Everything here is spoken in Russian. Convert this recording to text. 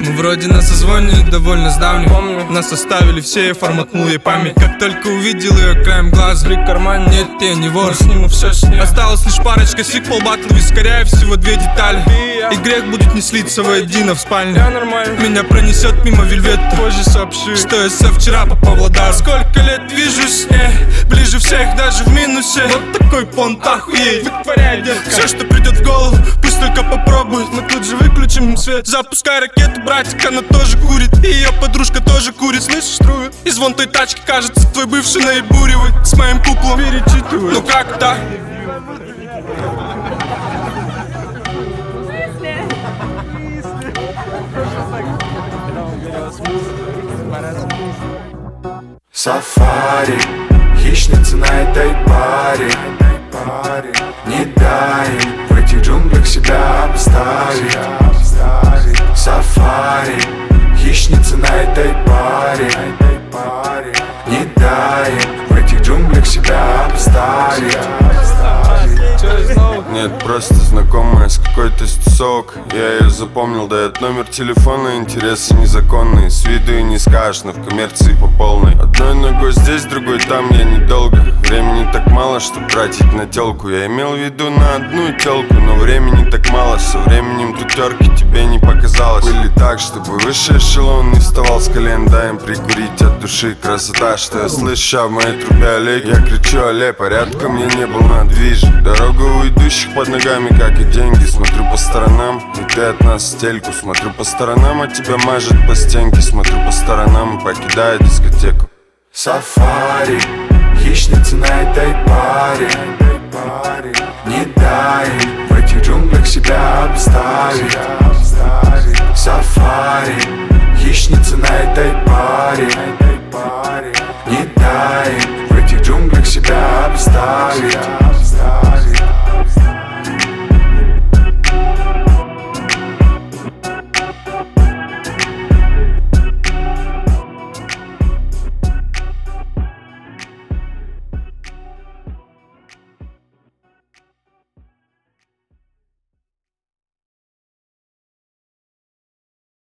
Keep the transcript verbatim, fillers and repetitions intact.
Мы вроде на созвоне довольно с давним. Помню, нас оставили все, я форматнул ей память. Как только увидел ее краем глаза, в кармане, нет, я не вор, сниму все с ней. Осталась лишь парочка сик, полбатла вискаря и всего две детали. И грех будет не слиться воедино в спальне. Я нормально. Меня пронесет мимо вельвета, позже сообщи, что я со вчера по Павлодару. Сколько лет вижу с ней, ближе всех даже в минусе. Вот такой понт, охуеть, вытворяй, детка. Все, что придет в голову, пусть только попробует. Мы тут же выключим свет. Запускай ракету, братик, она тоже курит. И ее подружка тоже курит, слышишь, трую. И звон той тачки, кажется, твой бывший наебуривает. С моим куклом перечитывает. Ну как так? Сафари, хищница на этой паре. Не дай им в этих джунглях себя обставить. Сафари, хищница на этой паре. Не дай им в этих джунглях себя обставить. Нет, просто знакомая с какой-то стусок. Я ее запомнил, дает номер телефона, интересы незаконные. С виду и не скажешь, но в коммерции по полной. Одной ногой здесь, другой там, я недолго. Времени так мало, чтоб тратить на телку. Я имел в виду на одну телку, но времени так мало. Со временем тутерки тебе не показалось. Были так, чтобы высший эшелон не вставал с колен. Дай им прикурить от души. Красота, что я слышу, а в моей трубе Олег. Я кричу, алле, порядком я не был на движе. Дорога у идущих под ногами, как и деньги. Смотрю по сторонам, и ты от нас в стельку. Смотрю по сторонам, а тебя мажет по стенке. Смотрю по сторонам и покидаю дискотеку. Сафари, хищница на этой паре. Не дай им в этих джунглях себя обставить. Сафари, хищница на этой